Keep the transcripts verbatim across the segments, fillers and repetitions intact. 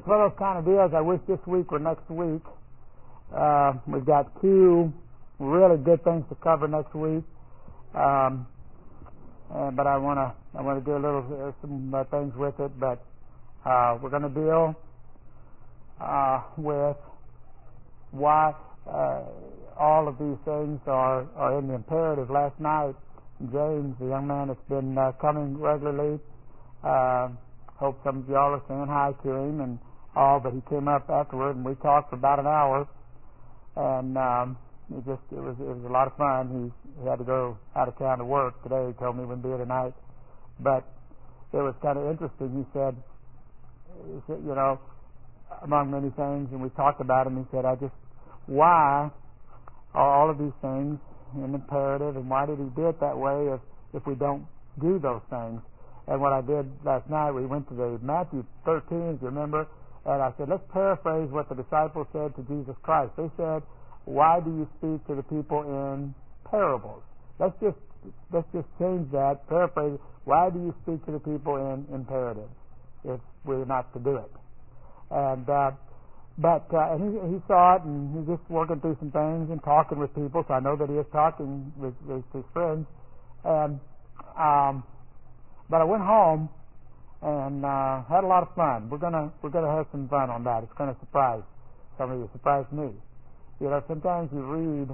it's one of those kind of deals. I wish this week were next week. Uh, we've got two really good things to cover next week, um, and, but I want to I want to do a little uh, some uh, things with it. But uh, we're going to deal uh, with why uh, all of these things are, are in the imperative. Last night, James, the young man that's been uh, coming regularly, uh, hope some of y'all are saying hi to him and all, but he came up afterward and we talked for about an hour, and um, it just it was it was a lot of fun. He, he had to go out of town to work today. He told me he wouldn't be here tonight, but it was kind of interesting. He said, he said, you know, among many things, and we talked about him. He said, I just why are all of these things an imperative, and why did he do it that way if if we don't do those things? And what I did last night, we went to the Matthew thirteen, if you remember, and I said, let's paraphrase what the disciples said to Jesus Christ. They said, why do you speak to the people in parables? Let's just let's just change that, paraphrase it. Why do you speak to the people in imperatives if we're not to do it? And uh, but uh, and he, he saw it, and he's just working through some things and talking with people. So I know that he is talking with, with his friends. And um, but I went home and uh, had a lot of fun. We're gonna we're gonna have some fun on that. It's gonna surprise some of you. Surprise me. You know, sometimes you read,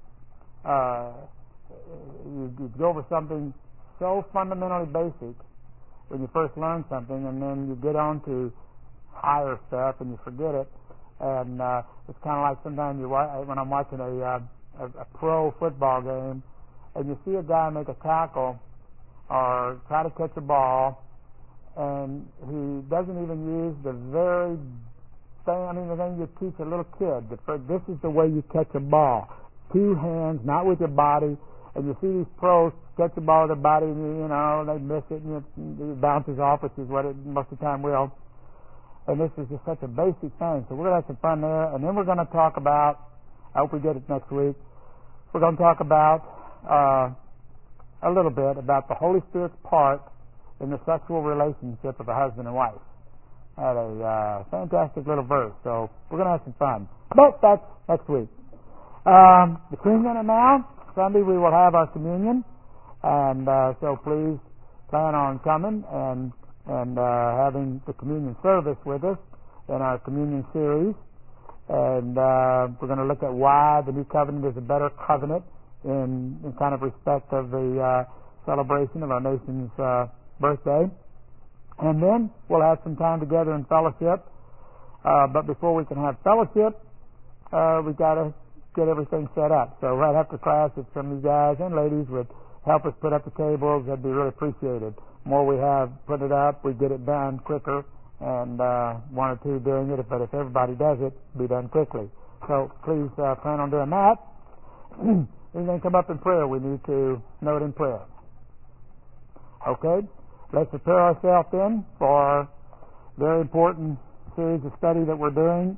uh, you, you go over something so fundamentally basic when you first learn something, and then you get on to higher stuff and you forget it. And uh, it's kind of like sometimes you when I'm watching a, uh, a a pro football game, and you see a guy make a tackle or try to catch a ball, and he doesn't even use the very thing, I mean, the thing you teach a little kid. The, this is the way you catch a ball. Two hands, not with your body. And you see these pros catch the ball with their body, and, you, you know, they miss it, and it, it bounces off, which is what it most of the time will. And this is just such a basic thing. So we're going to have some fun there. And then we're going to talk about, I hope we get it next week, we're going to talk about uh, a little bit about the Holy Spirit's part in the sexual relationship of a husband and wife. Had a uh, fantastic little verse, so we're going to have some fun. But that's next week. Um, between then and now, Sunday we will have our communion, and uh, so please plan on coming and and uh, having the communion service with us in our communion series. And uh, we're going to look at why the new covenant is a better covenant in, in kind of respect of the uh, celebration of our nation's uh, birthday. And then we'll have some time together in fellowship. Uh, but before we can have fellowship, uh, we've got to get everything set up. So right after class, if some of you guys and ladies would help us put up the tables, that'd be really appreciated. The more we have put it up, we get it done quicker, and uh, one or two doing it. But if everybody does it, it'll be done quickly. So please uh, plan on doing that. Anything come up in prayer, we need to know it in prayer. Okay? Let's prepare ourselves then for a very important series of study that we're doing.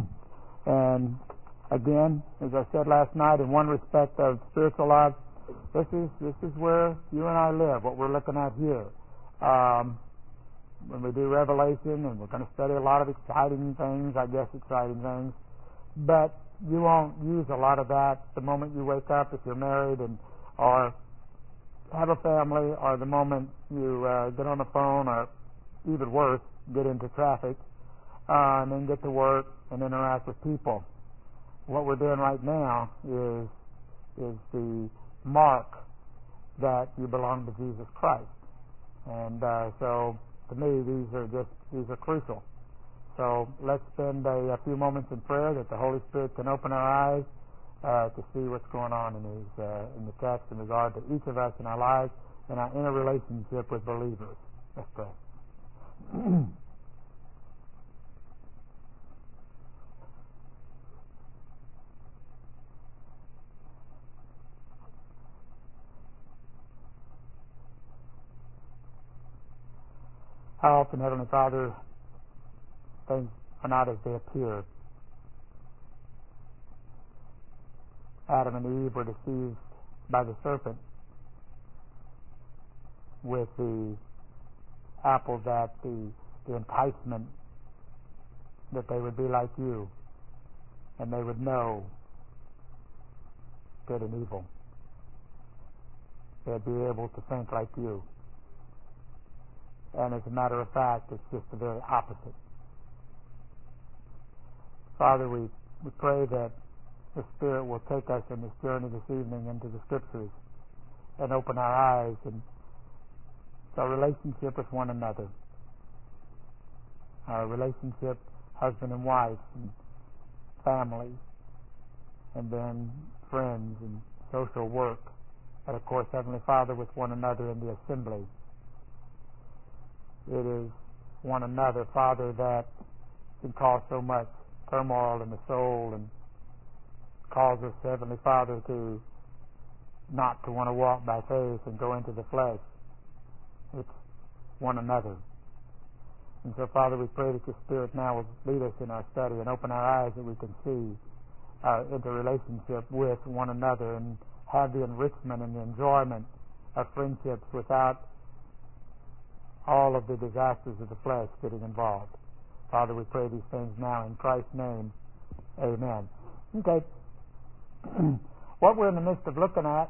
And again, as I said last night, in one respect of spiritual life, this is this is where you and I live, what we're looking at here. Um, when we do Revelation, and we're going to study a lot of exciting things, I guess exciting things, but you won't use a lot of that the moment you wake up if you're married and or have a family, or the moment you uh, get on the phone, or even worse, get into traffic, uh, and then get to work and interact with people. What we're doing right now is is the mark that you belong to Jesus Christ. And uh, so, to me, these are just these are crucial. So let's spend a, a few moments in prayer that the Holy Spirit can open our eyes Uh, to see what's going on in his uh, in the text in regard to each of us in our lives and our inner relationship with believers. Let's pray. How often, Heavenly Father, things are not as they appear. Adam and Eve were deceived by the serpent with the apple that the, the enticement that they would be like you, and they would know good and evil. They'd be able to think like you. And as a matter of fact, it's just the very opposite. Father, we, we pray that the Spirit will take us on this journey this evening into the Scriptures and open our eyes and our relationship with one another, our relationship husband and wife and family, and then friends and social work, and of course, Heavenly Father, with one another in the assembly. It is one another, Father, that can cause so much turmoil in the soul and cause us, Heavenly Father, to not to want to walk by faith and go into the flesh. It's one another. And so, Father, we pray that your Spirit now will lead us in our study and open our eyes that we can see our interrelationship with one another and have the enrichment and the enjoyment of friendships without all of the disasters of the flesh getting involved. Father, we pray these things now in Christ's name. Amen. Okay. What we're in the midst of looking at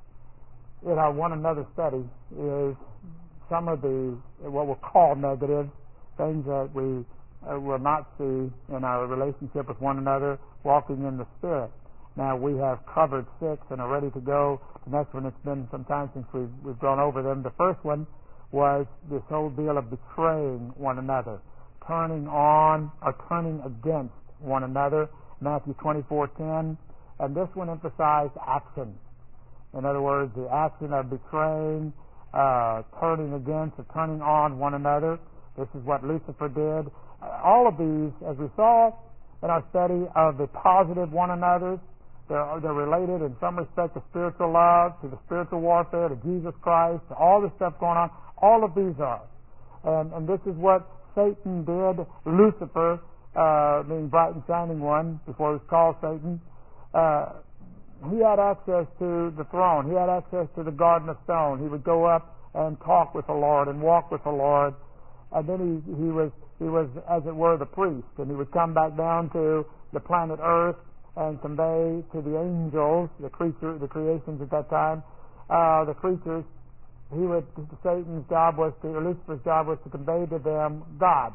in our one another study is some of the, what we'll call negative things that we uh, will not see in our relationship with one another, walking in the Spirit. Now, we have covered six and are ready to go. The next one, it's been some time since we've, we've gone over them. The first one was this whole deal of betraying one another, turning on or turning against one another, Matthew twenty-four ten. And this one emphasized action. In other words, the action of betraying, uh, turning against, or turning on one another. This is what Lucifer did. Uh, all of these, as we saw in our study of the positive one another's, they're, they're related in some respect to spiritual love, to the spiritual warfare, to Jesus Christ, to all the stuff going on. All of these are. And, and this is what Satan did. Lucifer, uh, being bright and shining one, before he was called Satan, uh, he had access to the throne. He had access to the Garden of Stone. He would go up and talk with the Lord and walk with the Lord. And then he, he was, he was, as it were, the priest. And he would come back down to the planet Earth and convey to the angels, the creature, the creations at that time, uh, the creatures. He would, Satan's job was to, or Lucifer's job was to convey to them God.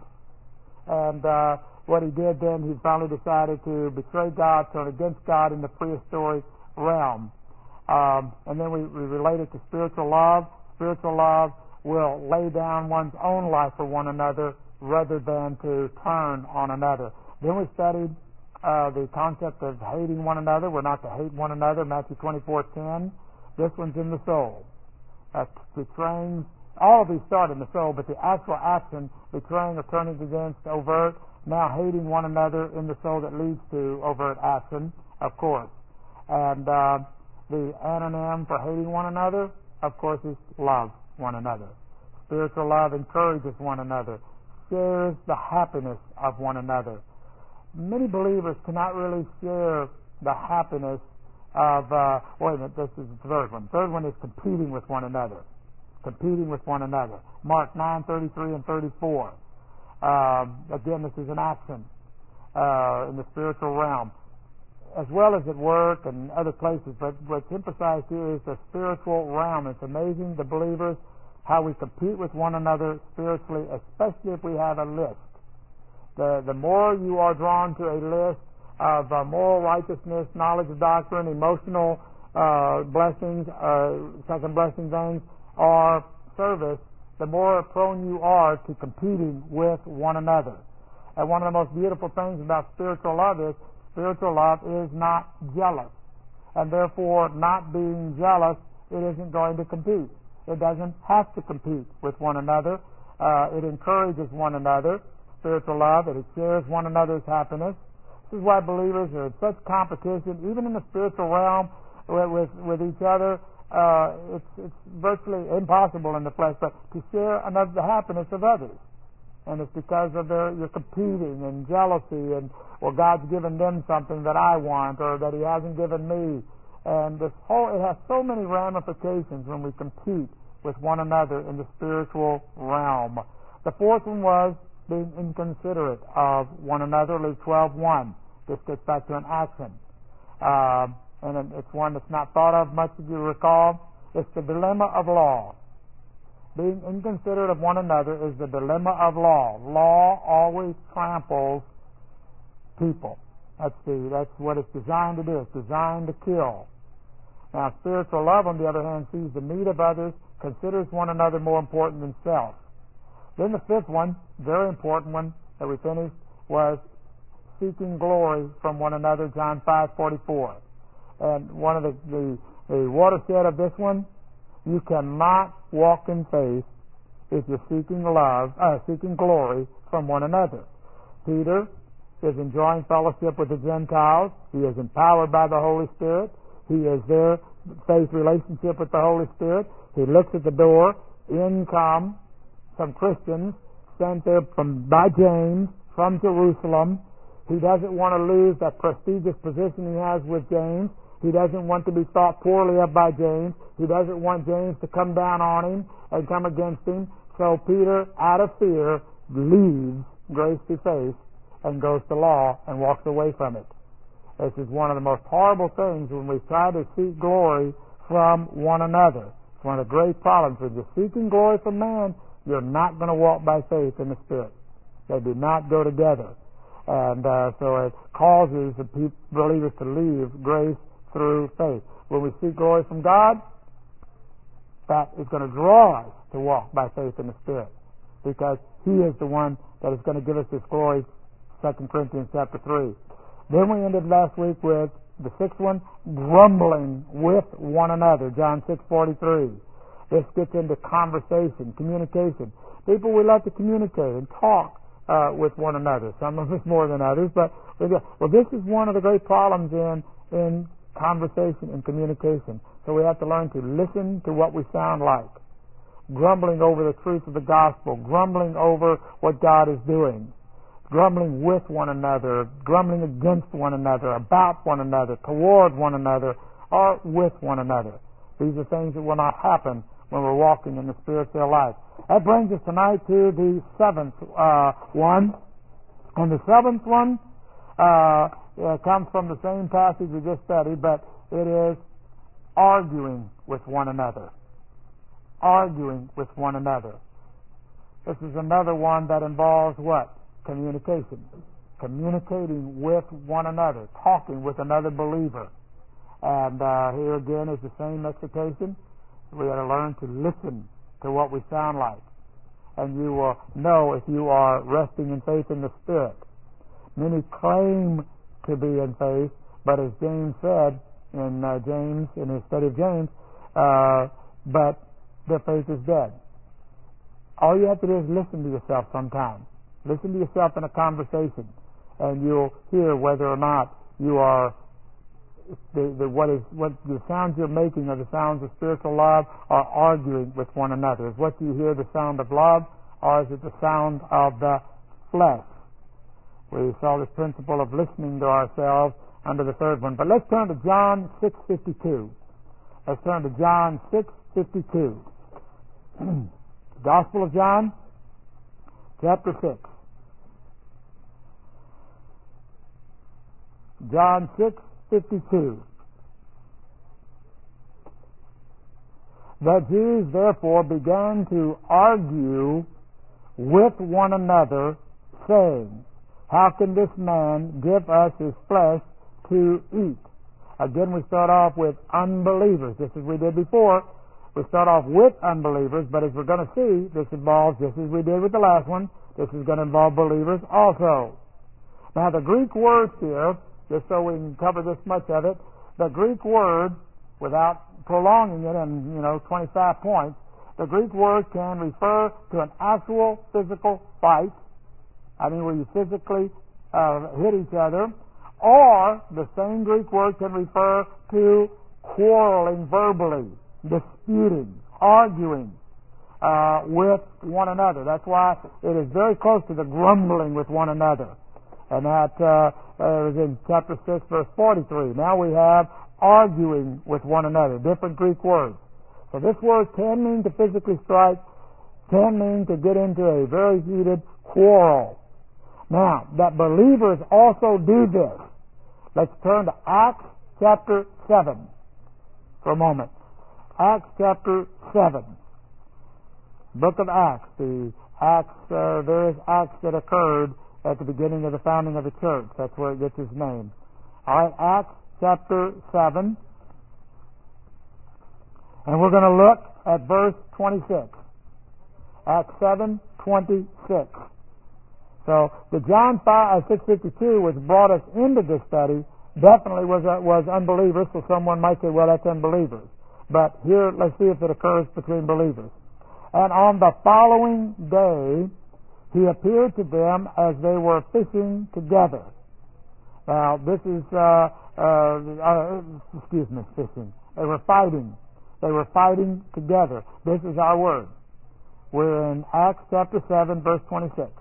And uh, what he did then, he finally decided to betray God, turn against God in the prehistoric realm. Um, and then we, we relate it to spiritual love. Spiritual love will lay down one's own life for one another rather than to turn on another. Then we studied uh, the concept of hating one another. We're not to hate one another, Matthew twenty-four ten. This one's in the soul. Uh, betraying, all of these start in the soul, but the actual action, betraying or turning against, overt, now hating one another in the soul that leads to overt action, of course. And uh, the anonym for hating one another, of course, is love one another. Spiritual love encourages one another, shares the happiness of one another. Many believers cannot really share the happiness of, uh, wait a minute, this is the third one. Third one is competing with one another. Competing with one another. Mark nine thirty-three and thirty-four. Um, again, this is an action uh, in the spiritual realm, as well as at work and other places. But what's emphasized here is the spiritual realm. It's amazing, the believers, how we compete with one another spiritually, especially if we have a list. The, the more you are drawn to a list of uh, moral righteousness, knowledge of doctrine, emotional uh, blessings, uh, second blessing things, or service, the more prone you are to competing with one another. And one of the most beautiful things about spiritual love is spiritual love is not jealous. And therefore, not being jealous, it isn't going to compete. It doesn't have to compete with one another. Uh, it encourages one another. Spiritual love, it shares one another's happiness. This is why believers are in such competition, even in the spiritual realm, with, with, with each other. Uh, it's, it's virtually impossible in the flesh, but to share another, the happiness of others. And it's because of their, you're competing and jealousy and, well, God's given them something that I want or that He hasn't given me. And this whole, it has so many ramifications when we compete with one another in the spiritual realm. The fourth one was being inconsiderate of one another, Luke twelve one. This gets back to an action. Uh, and it's one that's not thought of much, if you recall. It's the dilemma of law. Being inconsiderate of one another is the dilemma of law. Law always tramples people. That's the that's what it's designed to do. It's designed to kill. Now, spiritual love, on the other hand, sees the need of others, considers one another more important than self. Then the fifth one, very important one that we finished, was seeking glory from one another, John five forty-four. And one of the, the, the watershed of this one, you cannot walk in faith if you're seeking love, uh, seeking glory from one another. Peter is enjoying fellowship with the Gentiles. He is empowered by the Holy Spirit. He is their faith relationship with the Holy Spirit. He looks at the door. In come some Christians sent there from by James from Jerusalem. He doesn't want to lose that prestigious position he has with James. He doesn't want to be thought poorly of by James. He doesn't want James to come down on him and come against him. So Peter, out of fear, leaves grace to faith and goes to law and walks away from it. This is one of the most horrible things when we try to seek glory from one another. It's one of the great problems. When you're seeking glory from man, you're not going to walk by faith in the Spirit. They do not go together. And uh, so it causes the pe- believers to leave grace through faith. When we seek glory from God, that is going to draw us to walk by faith in the Spirit, because He is the one that is going to give us this glory, Second Corinthians chapter three. Then we ended last week with the sixth one, grumbling with one another, John six forty-three. This gets into conversation, communication. People, we love to communicate and talk uh, with one another. Some of us more than others, but we go, well, this is one of the great problems in in conversation and communication. So we have to learn to listen to what we sound like. Grumbling over the truth of the gospel, grumbling over what God is doing, grumbling with one another, grumbling against one another, about one another, toward one another, or with one another. These are things that will not happen when we're walking in the spiritual life. That brings us tonight to the seventh uh, one. And the seventh one uh, uh, comes from the same passage we just studied, but it is arguing with one another. Arguing with one another. This is another one that involves what? Communication. Communicating with one another. Talking with another believer. And uh, here again is the same exhortation. We got to learn to listen to what we sound like. And you will know if you are resting in faith in the Spirit. Many claim to be in faith, but as James said in uh, James, in his study of James, uh, but their faith is dead. All you have to do is listen to yourself sometimes. Listen to yourself in a conversation, and you'll hear whether or not you are the, the what is what the sounds you're making are the sounds of spiritual love, or arguing with one another. Is what you hear the sound of love, or is it the sound of the flesh? We saw this principle of listening to ourselves under the third one. But let's turn to John six fifty-two. Let's turn to John six fifty-two. Gospel of John, chapter six. John six fifty-two. The Jews therefore began to argue with one another, saying, how can this man give us his flesh to eat? Again, we start off with unbelievers, just as we did before. We start off with unbelievers, but as we're going to see, this involves, just as we did with the last one, this is going to involve believers also. Now, the Greek words here, just so we can cover this much of it, the Greek word, without prolonging it in, you know, twenty-five points, the Greek word can refer to an actual physical fight. I mean, where you physically uh, hit each other, or the same Greek word can refer to quarreling verbally, disputing, arguing uh, with one another. That's why it is very close to the grumbling with one another. And that uh, uh, is in chapter six, verse forty-three. Now we have arguing with one another, different Greek words. So this word can mean to physically strike, can mean to get into a very heated quarrel. Now, that believers also do this. Let's turn to Acts chapter seven for a moment. Acts chapter seven. Book of Acts. The Acts, uh, various acts that occurred at the beginning of the founding of the church. That's where it gets its name. All right, Acts chapter seven. And we're going to look at verse twenty-six. Acts seven twenty-six. So the John five, six fifty-two, which brought us into this study, definitely was uh, was unbelievers. So someone might say, well, that's unbelievers. But here, let's see if it occurs between believers. And on the following day, he appeared to them as they were fishing together. Now, this is, uh, uh, uh, excuse me, fishing. They were fighting. They were fighting together. This is our word. We're in Acts chapter seven, verse twenty-six.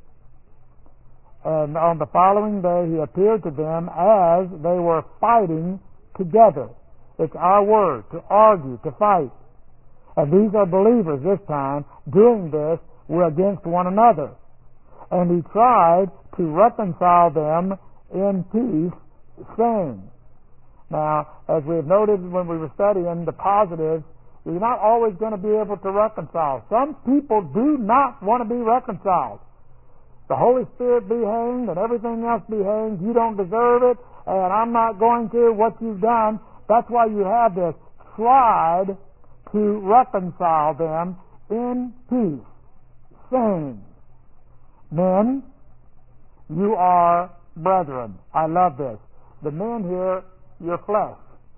And on the following day, he appeared to them as they were fighting together. It's our word, to argue, to fight. And these are believers this time doing this against one another. And he tried to reconcile them in peace, saying. Now, as we have noted when we were studying the positives, you're not always going to be able to reconcile. Some people do not want to be reconciled. The Holy Spirit be hanged and everything else be hanged. You don't deserve it, and I'm not going to. What you've done, that's why you have this. Tried to reconcile them in peace, saying, men, you are brethren. I love this. The men here, you're flesh.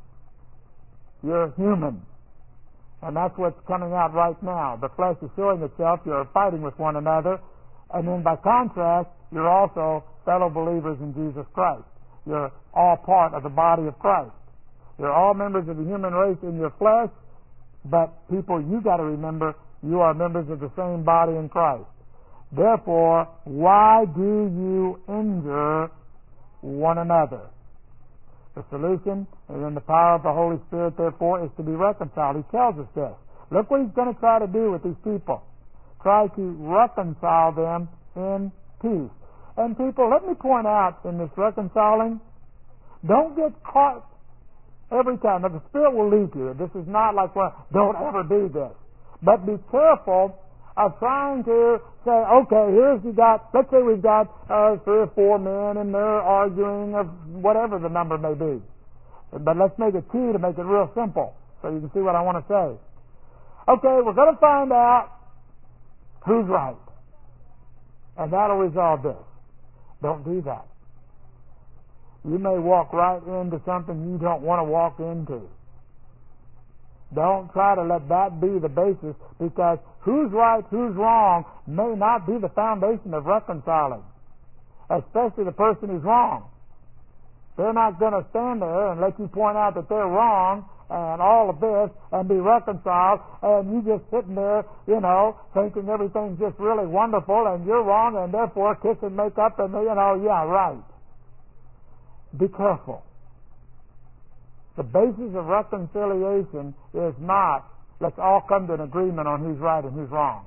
You're human. And that's what's coming out right now. The flesh is showing itself. You're fighting with one another. And then by contrast, you're also fellow believers in Jesus Christ. You're all part of the body of Christ. You're all members of the human race in your flesh, but people, you got to remember, you are members of the same body in Christ. Therefore, why do you injure one another? The solution, and in the power of the Holy Spirit, therefore, is to be reconciled. He tells us this. Look what he's going to try to do with these people. Try to reconcile them in peace. And people, let me point out in this reconciling, don't get caught every time. Now, the Spirit will lead you. This is not like, well, don't ever do this. But be careful of trying to say, okay, here's you got, let's say we've got uh, three or four men and they're arguing of whatever the number may be. But let's make it two to make it real simple so you can see what I want to say. Okay, we're going to find out who's right. And that'll resolve this. Don't do that. You may walk right into something you don't want to walk into. Don't try to let that be the basis, because who's right, who's wrong may not be the foundation of reconciling, especially the person who's wrong. They're not going to stand there and let you point out that they're wrong and all of this and be reconciled, and you just sitting there, you know, thinking everything's just really wonderful and you're wrong, and therefore kiss and make up and, you know, yeah, right. Be careful. The basis of reconciliation is not, let's all come to an agreement on who's right and who's wrong.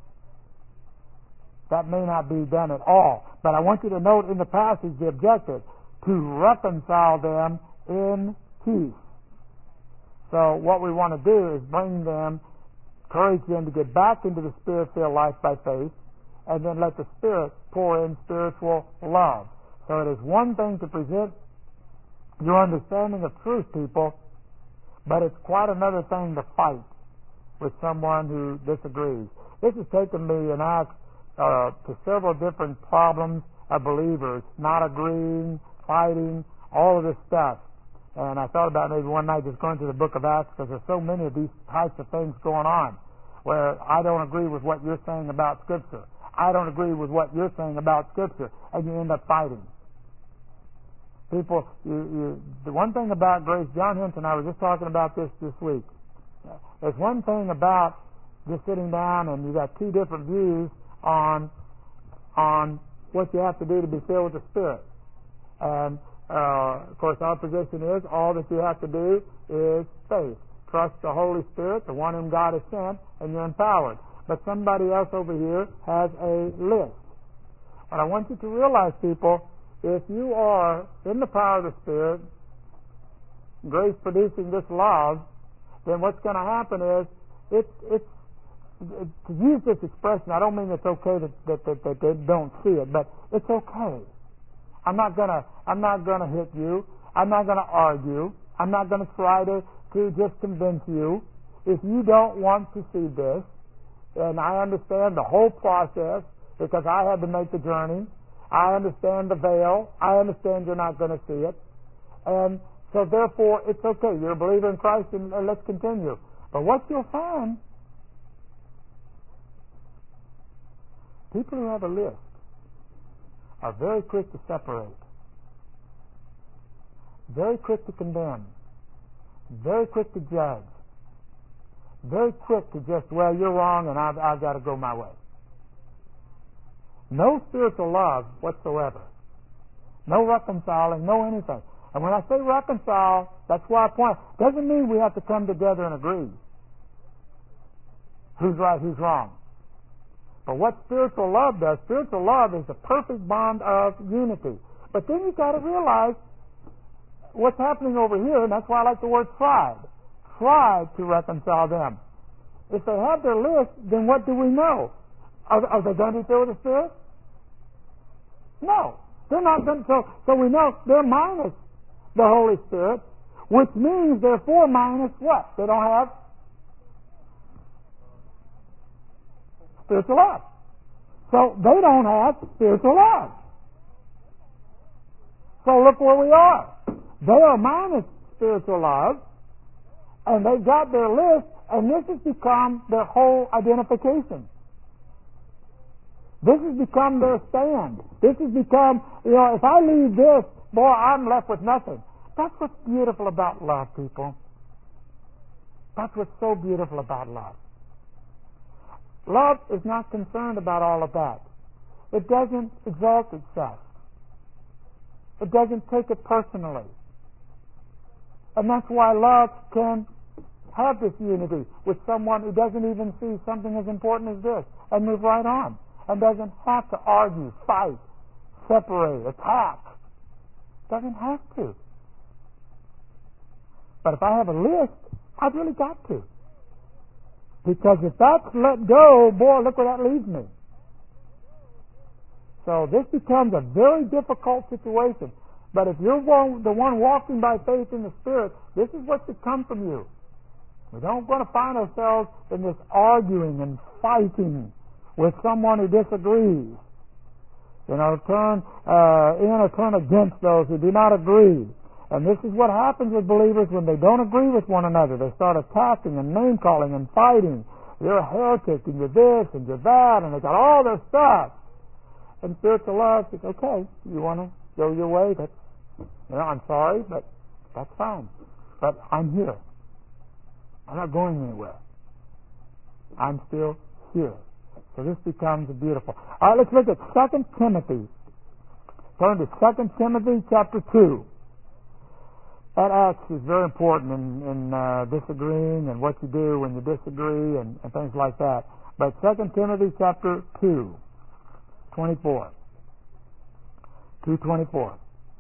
That may not be done at all. But I want you to note in the passage the objective, to reconcile them in peace. So what we want to do is bring them, encourage them to get back into the Spirit-filled life by faith, and then let the Spirit pour in spiritual love. So it is one thing to present your understanding of truth, people, but it's quite another thing to fight with someone who disagrees. This has taken me in Acts uh, to several different problems of believers not agreeing, fighting, all of this stuff. And I thought about maybe one night just going through the book of Acts, because there's so many of these types of things going on where I don't agree with what you're saying about Scripture. I don't agree with what you're saying about Scripture, and you end up fighting. People, you, you, the one thing about grace, John Henson and I were just talking about this this week. There's one thing about just sitting down and you got two different views on on what you have to do to be filled with the Spirit. And, uh, of course, our position is all that you have to do is faith. Trust the Holy Spirit, the one whom God has sent, and you're empowered. But somebody else over here has a list. And I want you to realize, people, if you are in the power of the Spirit, grace producing this love, then what's going to happen is, it's, it's, it, to use this expression, I don't mean it's okay that, that, that, that they don't see it, but it's okay. I'm not gonna, I'm not gonna hit you. I'm not gonna argue. I'm not gonna try to, to just convince you. If you don't want to see this, and I understand the whole process because I had to make the journey. I understand the veil. I understand you're not going to see it. And so therefore, it's okay. You're a believer in Christ, and, and let's continue. But what you'll find, people who have a list are very quick to separate, very quick to condemn, very quick to judge, very quick to just, well, you're wrong and I've, I've got to go my way. No spiritual love whatsoever. No reconciling, no anything. And when I say reconcile, that's why I point. Doesn't mean we have to come together and agree who's right, who's wrong. But what spiritual love does, spiritual love is the perfect bond of unity. But then you've got to realize what's happening over here, and that's why I like the word tried. Tried to reconcile them. If they have their list, then what do we know? Are, are they going to be filled with the Spirit? No. They're not going to. So, so we know they're minus the Holy Spirit, which means therefore minus what? They don't have spiritual love. So they don't have spiritual love. So look where we are. They are minus spiritual love, and they've got their list, and this has become their whole identification. This has become their stand. This has become, you know, if I leave this, boy, I'm left with nothing. That's what's beautiful about love, people. That's what's so beautiful about love. Love is not concerned about all of that. It doesn't exalt itself. It doesn't take it personally. And that's why love can have this unity with someone who doesn't even see something as important as this and move right on, and doesn't have to argue, fight, separate, attack. Doesn't have to. But if I have a list, I've really got to. Because if that's let go, boy, look where that leaves me. So this becomes a very difficult situation. But if you're one, the one walking by faith in the Spirit, this is what should come from you. We don't want to find ourselves in this arguing and fighting with someone who disagrees. You know, turn uh, in or turn against those who do not agree. And this is what happens with believers when they don't agree with one another. They start attacking and name-calling and fighting. You're a heretic, and you're this, and you're that, and they got all their stuff. And spiritual love says, okay, you want to go your way? That's, you know, I'm sorry, but that's fine. But I'm here. I'm not going anywhere. I'm still here. So this becomes beautiful. All right, let's look at Second Timothy. Turn to Second Timothy chapter two. That Acts is very important in, in uh, disagreeing and what you do when you disagree and, and things like that. But Second Timothy chapter two, twenty-four. two twenty-four.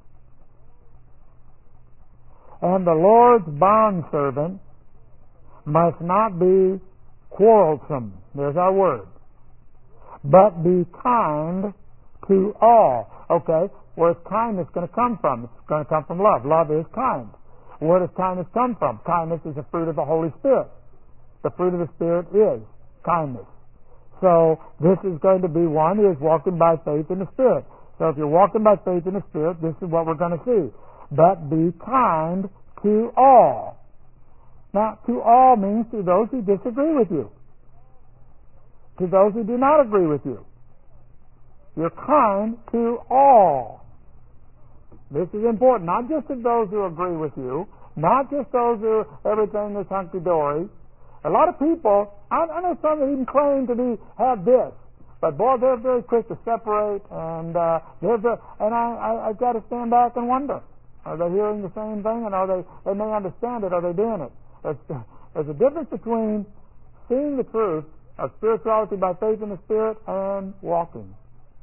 And the Lord's bondservant must not be quarrelsome. There's our word. But be kind to all. Okay, where's kindness going to come from? It's going to come from love. Love is kind. Where does kindness come from? Kindness is a fruit of the Holy Spirit. The fruit of the Spirit is kindness. So this is going to be one who is walking by faith in the Spirit. So if you're walking by faith in the Spirit, this is what we're going to see. But be kind to all. Now, to all means to those who disagree with you. To those who do not agree with you. You're kind to all. This is important. Not just to those who agree with you. Not just those who everything is hunky-dory. A lot of people, I, I know some that even claim to be have this. But boy, they're very quick to separate, and uh, they're very, and I, I, I've got to stand back and wonder: are they hearing the same thing, and are they? They may understand it. Are they doing it? There's, there's a difference between seeing the truth of spirituality by faith in the Spirit and walking.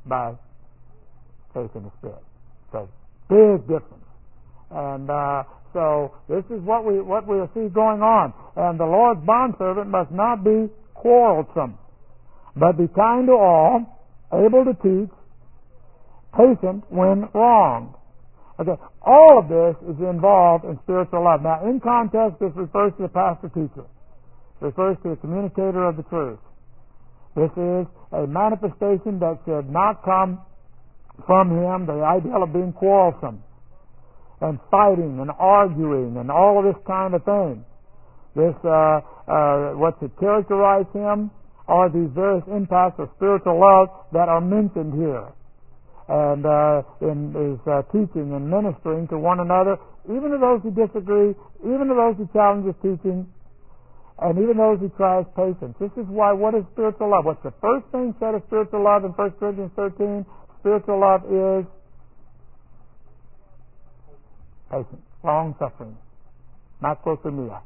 by faith in the Spirit. So, big difference. And uh, so, this is what we what we see going on. And the Lord's bondservant must not be quarrelsome, but be kind to all, able to teach, patient when wronged. Okay, all of this is involved in spiritual love. Now, in context, this refers to the pastor-teacher. It refers to the communicator of the truth. This is a manifestation that should not come from him, the ideal of being quarrelsome and fighting and arguing and all of this kind of thing. This, uh, uh, what should characterize him are these various impacts of spiritual love that are mentioned here. And uh, in his uh, teaching and ministering to one another, even to those who disagree, even to those who challenge his teaching, and even those who try his patience. This is why, what is spiritual love? What's the first thing said of spiritual love in First Corinthians thirteen? Spiritual love is patience, long-suffering, macrothumia.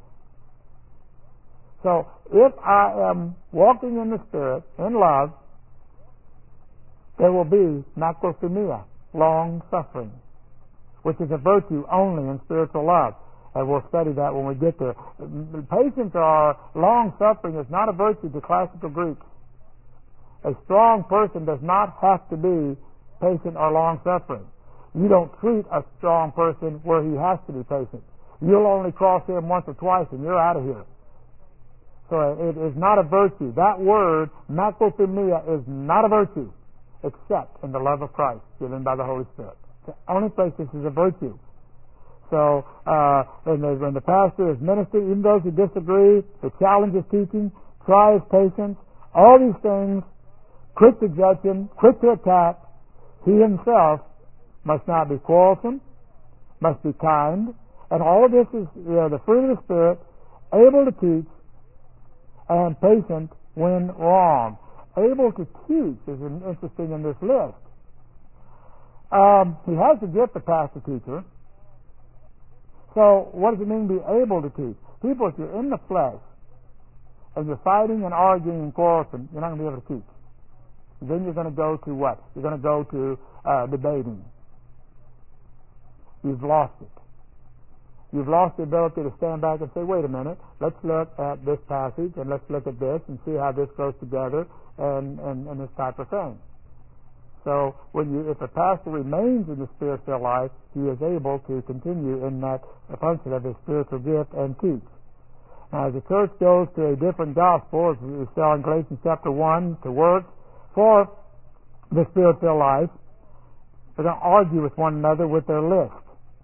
So, if I am walking in the Spirit, in love, there will be macrothumia, long-suffering, which is a virtue only in spiritual love. And we'll study that when we get there. Patience or long-suffering is not a virtue to classical Greeks. A strong person does not have to be patient or long-suffering. You don't treat a strong person where he has to be patient. You'll only cross him once or twice and you're out of here. So it is not a virtue. That word, macrothumia, is not a virtue except in the love of Christ given by the Holy Spirit. The only place this is a virtue. So uh, when, the, when the pastor is ministering, even those who disagree, who challenge his teaching, try his patience, all these things, quick to judge him, quick to attack, he himself must not be quarrelsome, must be kind, and all of this is, you know, the fruit of the Spirit, able to teach, and patient when wrong. Able to teach is interesting in this list. Um, he has the gift of pastor-teacher. So, what does it mean to be able to teach? People, if you're in the flesh, and you're fighting and arguing and quarrelsome, you're not going to be able to teach. Then you're going to go to what? You're going to go to uh, debating. You've lost it. You've lost the ability to stand back and say, wait a minute, let's look at this passage and let's look at this and see how this goes together and, and, and this type of thing. So when you, if a pastor remains in the spiritual life, he is able to continue in that function of his spiritual gift and teach. Now, as the church goes to a different gospel, as we saw in Galatians chapter one, to work for the spiritual life, they're going to argue with one another with their list.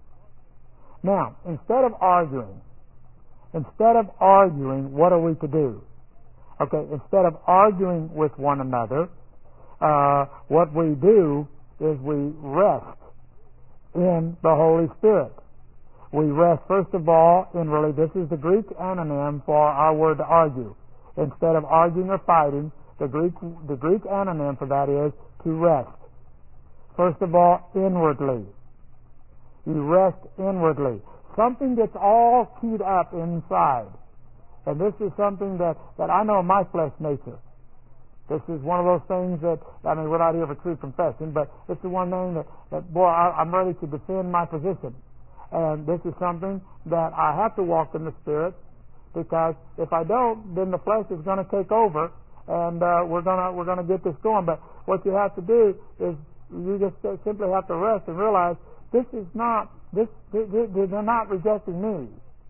Now, instead of arguing, instead of arguing, what are we to do? Okay, instead of arguing with one another, uh, what we do is we rest in the Holy Spirit. We rest, first of all, in really, this is the Greek anonym for our word to argue. Instead of arguing or fighting, the Greek, the Greek anonym for that is to rest. First of all, inwardly. You rest inwardly. Something gets all keyed up inside. And this is something that, that I know in my flesh nature. This is one of those things that, I mean, we're not here for true confession, but this is one thing that, that boy, I, I'm ready to defend my position. And this is something that I have to walk in the Spirit, because if I don't, then the flesh is going to take over, and uh, we're going to we're going to get this going. But what you have to do is you just simply have to rest and realize this is not this. They're not rejecting me.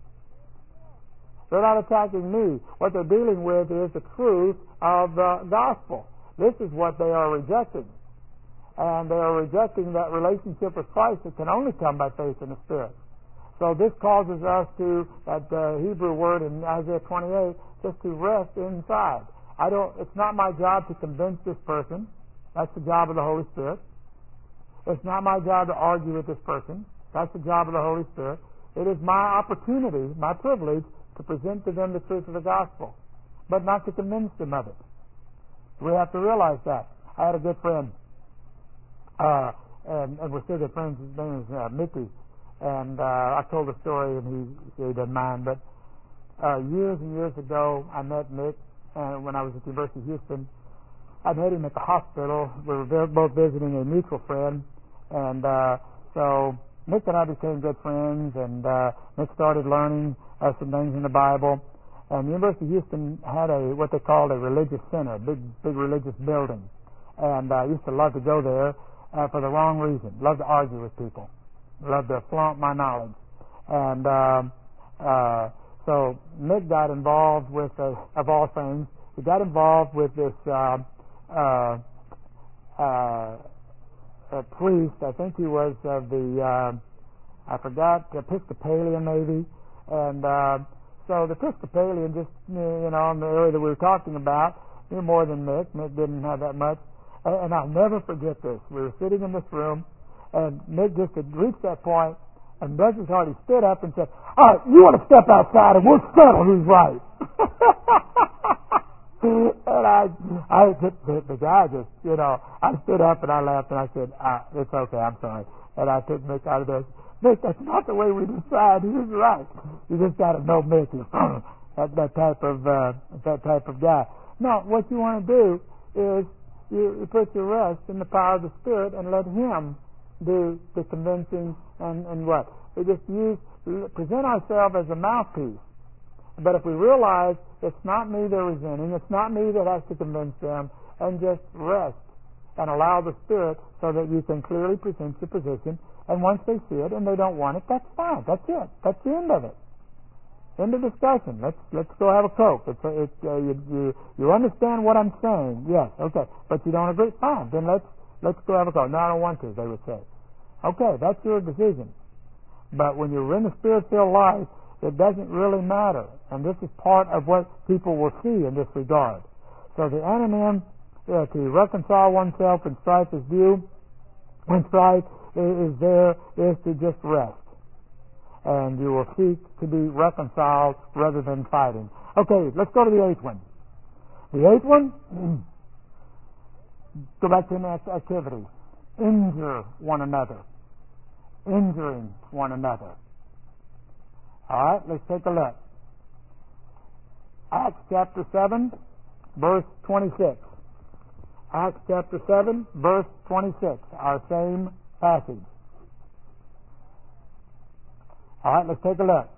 They're not attacking me. What they're dealing with is the truth of the gospel. This is what they are rejecting. And they are rejecting that relationship with Christ that can only come by faith in the Spirit. So this causes us to, that uh, Hebrew word in Isaiah twenty-eight, just to rest inside. I don't. It's not my job to convince this person. That's the job of the Holy Spirit. It's not my job to argue with this person. That's the job of the Holy Spirit. It is my opportunity, my privilege, to present to them the truth of the gospel, but not to convince them of it. We have to realize that. I had a good friend, uh, and, and we're still good friends. His name is uh, Mickey, and uh, I told the story, and he, he doesn't mind. But uh, years and years ago, I met Mick, and when I was at the University of Houston, I met him at the hospital. We were both visiting a mutual friend, and uh, so Nick and I became good friends, and uh, Nick started learning uh, some things in the Bible. And the University of Houston had a what they called a religious center, a big, big religious building. And uh, I used to love to go there uh, for the wrong reason. Love to argue with people. Love to flaunt my knowledge. And uh, uh, so Nick got involved with, uh, of all things, he got involved with this uh, uh, uh, a priest. I think he was of the, uh, I forgot, Episcopalian maybe. And uh, so the Episcopalian, just, you know, in the area that we were talking about, knew more than Nick. Nick didn't have that much. And I'll never forget this. We were sitting in this room, and Nick just had reached that point, and Douglas Hardy stood up and said, all right, you want to step outside and we'll settle who's right. And I, I the, the, the guy just, you know, I stood up and I laughed and I said, ah, it's okay, I'm sorry. And I took Nick out of there. Nick, that's not the way we decide who's right. You just got to know Nick is that, that type of uh, that type of guy. No, what you want to do is you, you put your rest in the power of the Spirit and let Him do the convincing and, and what? We just use present ourselves as a mouthpiece. But if we realize it's not me they're resenting, it's not me that has to convince them, and just rest and allow the Spirit so that you can clearly present your position. And once they see it and they don't want it, that's fine. That's it. That's the end of it. End of discussion. Let's let's go have a Coke. It's, it's, uh, you, you you understand what I'm saying? Yes. Okay. But you don't agree? Fine. Then let's let's go have a Coke. No, I don't want to. They would say. Okay, that's your decision. But when you're in the Spirit-filled life, it doesn't really matter. And this is part of what people will see in this regard. So the anonym, uh, to reconcile oneself when strife is due, when strife is there, is to just rest. And you will seek to be reconciled rather than fighting. Okay, let's go to the eighth one. The eighth one, go back to the next activity. Injure one another. Injuring one another. All right, let's take a look. Acts chapter seven, verse twenty-six. Acts chapter seven, verse twenty-six, our same passage. All right, let's take a look.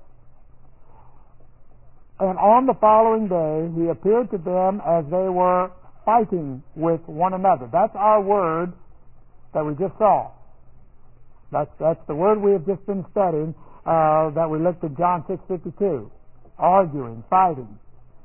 And on the following day, he appeared to them as they were fighting with one another. That's our word that we just saw. That's, that's the word we have just been studying, uh, that we looked at John six fifty-two. Arguing, fighting.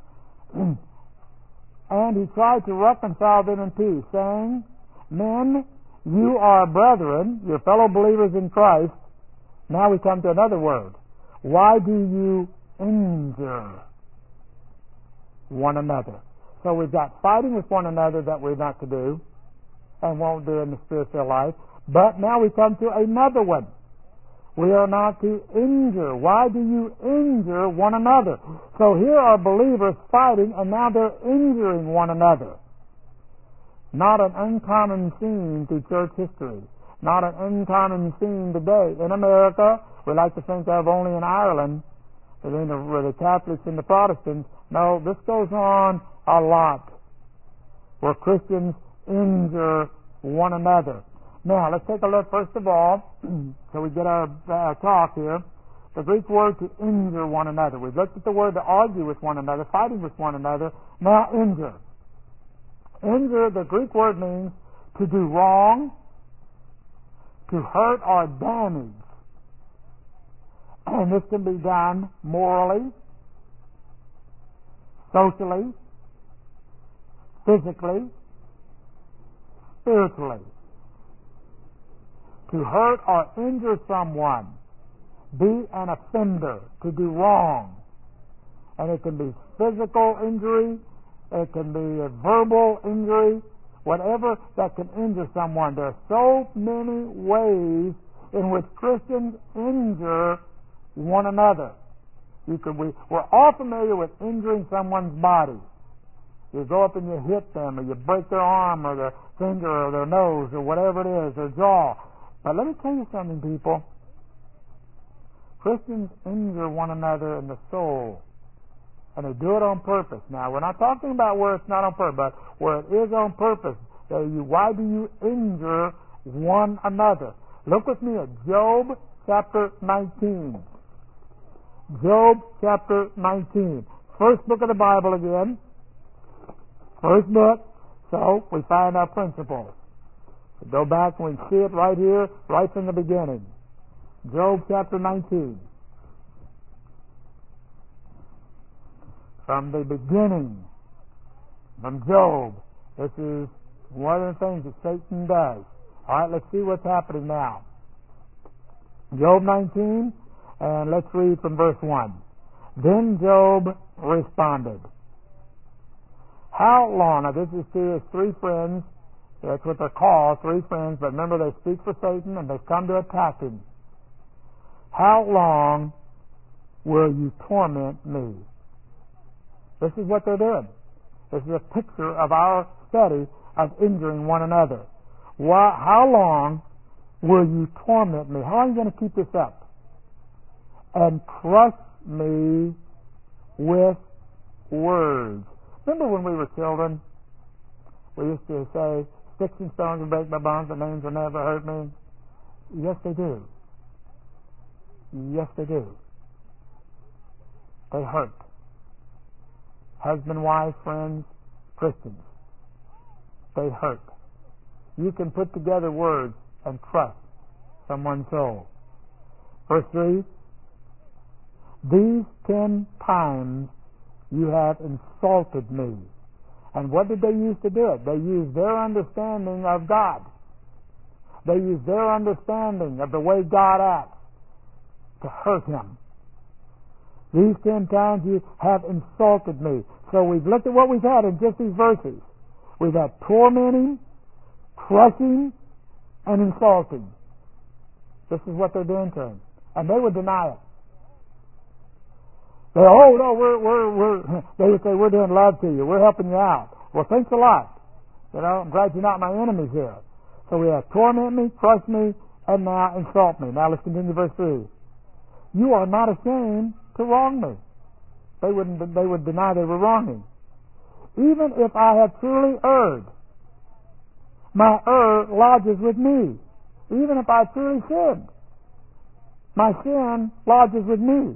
And he tried to reconcile them in peace, saying, men, you are brethren, your fellow believers in Christ. Now we come to another word. Why do you injure one another? So we've got fighting with one another that we're not to do and won't do in the spiritual life. But now we come to another one. We are not to injure. Why do you injure one another? So here are believers fighting, and now they're injuring one another. Not an uncommon scene through church history. Not an uncommon scene today. In America, we like to think of only in Ireland, between the, the Catholics and the Protestants. No, this goes on a lot, where Christians injure one another. Now, let's take a look first of all, so we get our uh, talk here. The Greek word to injure one another. We've looked at the word to argue with one another, fighting with one another. Now, injure. Injure, the Greek word means to do wrong, to hurt or damage. And this can be done morally, socially, physically, spiritually. To hurt or injure someone, be an offender, to do wrong. And it can be physical injury, it can be a verbal injury, whatever that can injure someone. There are so many ways in which Christians injure one another. You could, we, we're all familiar with injuring someone's body. You go up and you hit them, or you break their arm, or their finger, or their nose, or whatever it is, their jaw. But let me tell you something, people. Christians injure one another in the soul And they do it on purpose. Now, we're not talking about where it's not on purpose, but where it is on purpose. That you, why do you injure one another? Look with me at Job chapter nineteen. Job chapter nineteen. First book of the Bible again. First book. So we find our principles. We go back and we see it right here, right from the beginning. Job chapter nineteen. From the beginning, from Job. This is one of the things that Satan does. All right, let's see what's happening now. Job nineteen, and let's read from verse one. Then Job responded. How long? Now this is to his three friends. That's what they're called, three friends. But remember, they speak for Satan and they've come to attack him. How long will you torment me? This is what they're doing. This is a picture of our study of injuring one another. Why, how long will you torment me? How long are you going to keep this up? And crush me with words. Remember when we were children? We used to say, sticks and stones will break my bones, but names will never hurt me. Yes, they do. Yes, they do. They hurt. Husband, wife, friends, Christians. They hurt. You can put together words and crush someone's soul. Verse three. These ten times you have insulted me. And what did they use to do it? They used their understanding of God. They used their understanding of the way God acts to hurt him. These ten times you have insulted me. So we've looked at what we've had in just these verses. We've had tormenting, crushing, and insulting. This is what they're doing to him. And they would deny it. They, oh no, we're, we're, we're, they would say, we're doing love to you. We're helping you out. Well, thanks a lot. You know, I'm glad you're not my enemies here. So we have torment me, crush me, and now insult me. Now let's continue verse three. You are not ashamed to wrong me. They wouldn't. They would deny they were wronging. Even if I have truly erred, my error lodges with me. Even if I truly sinned, my sin lodges with me.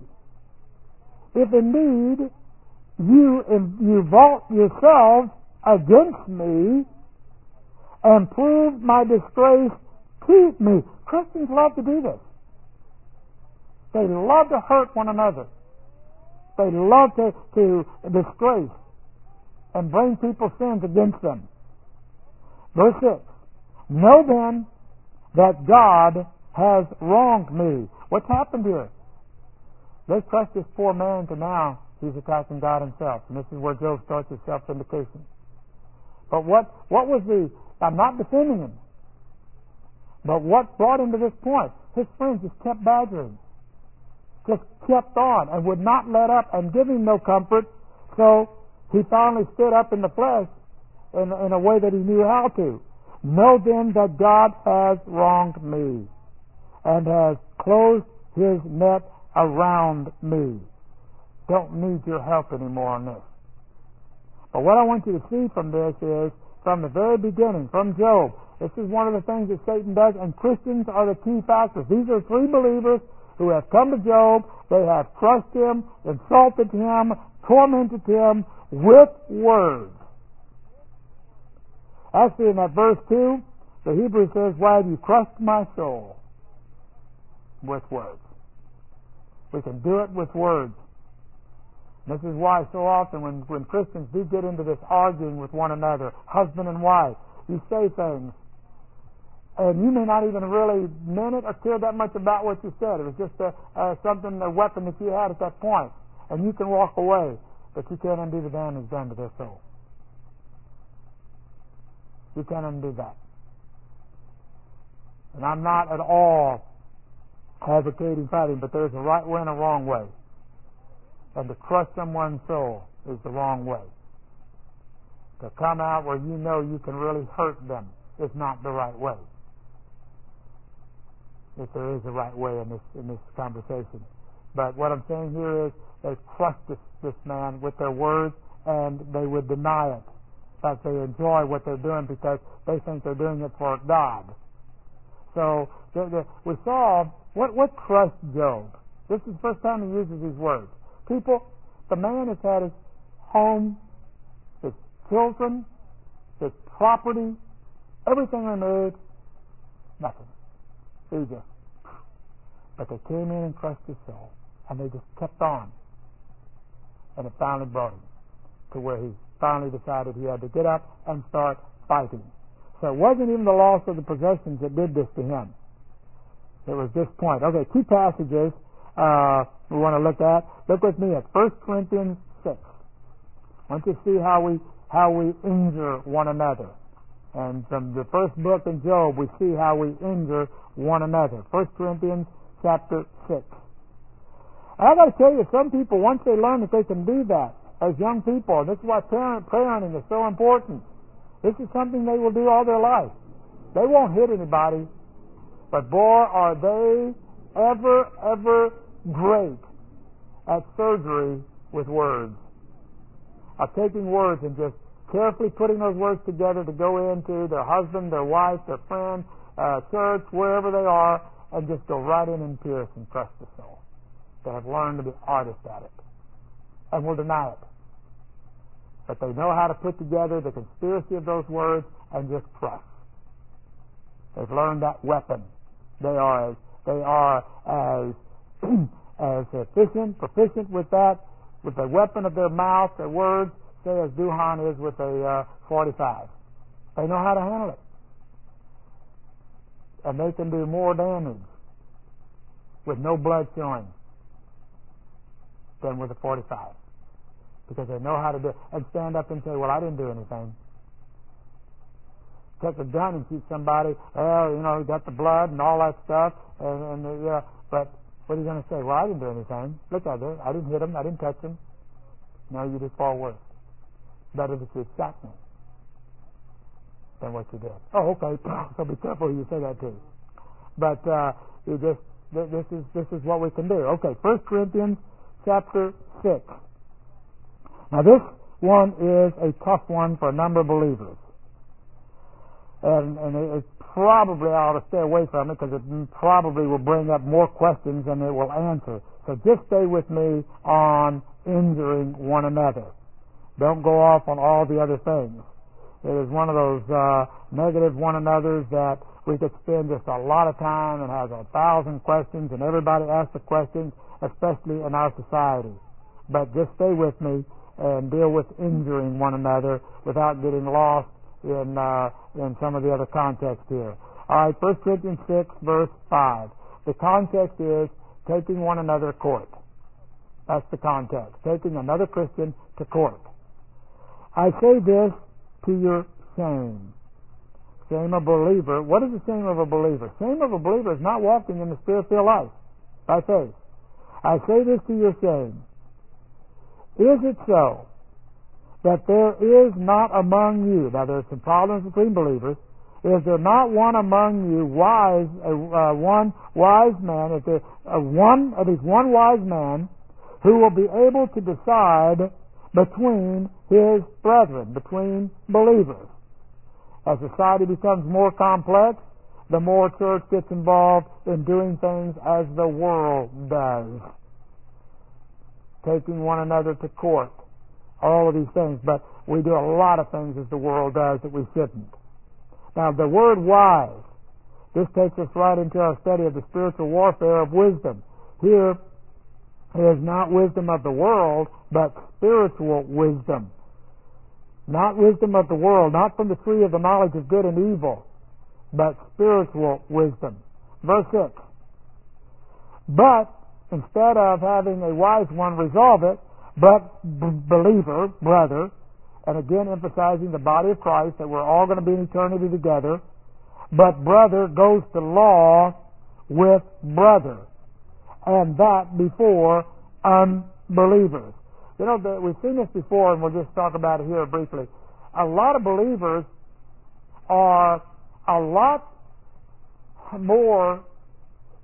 If indeed you you vault yourselves against me and prove my disgrace to me. Christians love to do this. They love to hurt one another. They love to, to disgrace and bring people's sins against them. Verse six. Know then that God has wronged me. What's happened here? They crushed this poor man to now he's attacking God himself. And this is where Job starts his self-vindication. But what, what was the... I'm not defending him. But what brought him to this point? His friends just kept badgering. Just kept on and would not let up and give him no comfort. So he finally stood up in the flesh in, in a way that he knew how to. Know then that God has wronged me and has closed his net around me. Don't need your help anymore on this. But what I want you to see from this is, from the very beginning, from Job, this is one of the things that Satan does, and Christians are the key factors. These are three believers who have come to Job. They have crushed him, insulted him, tormented him with words. Actually, in that verse two, the Hebrew says, why have you crushed my soul? With words. We can do it with words. This is why so often when, when Christians do get into this arguing with one another, husband and wife, you say things, and you may not even really mean it or care that much about what you said. It was just a, uh, something, a weapon that you had at that point, and you can walk away, but you can't undo the damage done to their soul. You can't undo that. And I'm not at all advocating fighting, but there's a right way and a wrong way. And to crush someone's soul is the wrong way. To come out where you know you can really hurt them is not the right way. If there is a right way in this in this conversation. But what I'm saying here is they crushed this, this man with their words, and they would deny it. In fact, they enjoy what they're doing because they think they're doing it for God. So the, the, we saw what, what crushed Job. This is the first time he uses these words. People, the man has had his home, his children, his property, everything removed, nothing. He just, but they came in and crushed his soul, and they just kept on. And it finally brought him to where he finally decided he had to get up and start fighting. So it wasn't even the loss of the possessions that did this to him. It was this point. Okay, two passages uh, we want to look at. Look with me at First Corinthians six. I want you to see how we how we injure one another. And from the first book in Job, we see how we injure one another. First Corinthians chapter six. I got to tell you, some people, once they learn that they can do that, as young people, this is why parent parenting is so important. This is something they will do all their life. They won't hit anybody, but boy, are they ever, ever great at surgery with words. Of taking words and just carefully putting those words together to go into their husband, their wife, their friend, uh, church, wherever they are, and just go right in and pierce and crush the soul. They have learned to be artists at it and will deny it. But they know how to put together the conspiracy of those words and just crush. They've learned that weapon. They are as they are as as efficient, proficient with that, with the weapon of their mouth, their words, say as Duhan is with a uh, forty-five. They know how to handle it, and they can do more damage with no blood showing than with a forty-five. Because they know how to do it. And stand up and say, well, I didn't do anything. Take a gun and shoot somebody, well, you know, got the blood and all that stuff, and, and uh, but what are you going to say? Well, I didn't do anything. Look at it. I didn't hit him. I didn't touch him. No, you just fall worse. Better that you shot me than what you did. Oh, okay. So be careful who you say that to. But uh, you just this is this is what we can do. Okay, First Corinthians chapter six. Now this one is a tough one for a number of believers. And, and it, it probably I ought to stay away from it because it probably will bring up more questions than it will answer. So just stay with me on injuring one another. Don't go off on all the other things. It is one of those uh, negative one another's that we could spend just a lot of time and have a thousand questions, and everybody asks the questions, especially in our society. But just stay with me and deal with injuring one another without getting lost in uh, in some of the other context here. All right, First Corinthians six, verse five. The context is taking one another to court. That's the context. Taking another Christian to court. I say this to your shame. Shame of a believer. What is the shame of a believer? Shame of a believer is not walking in the Spirit-filled life by faith. I say this to your shame. Is it so that there is not among you, now there's some problems between believers, is there not one among you wise, uh, one wise man, is there uh, one, at least one wise man who will be able to decide between his brethren, between believers? As society becomes more complex, the more church gets involved in doing things as the world does. Taking one another to court, all of these things, but we do a lot of things as the world does that we shouldn't. Now, the word wise, this takes us right into our study of the spiritual warfare of wisdom. Here is not wisdom of the world, but spiritual wisdom. Not wisdom of the world, not from the tree of the knowledge of good and evil, but spiritual wisdom. Verse six. But instead of having a wise one resolve it, but b- believer, brother, and again emphasizing the body of Christ, that we're all going to be in eternity together, but brother goes to law with brother, and that before unbelievers. You know, the, we've seen this before, and we'll just talk about it here briefly. A lot of believers are a lot more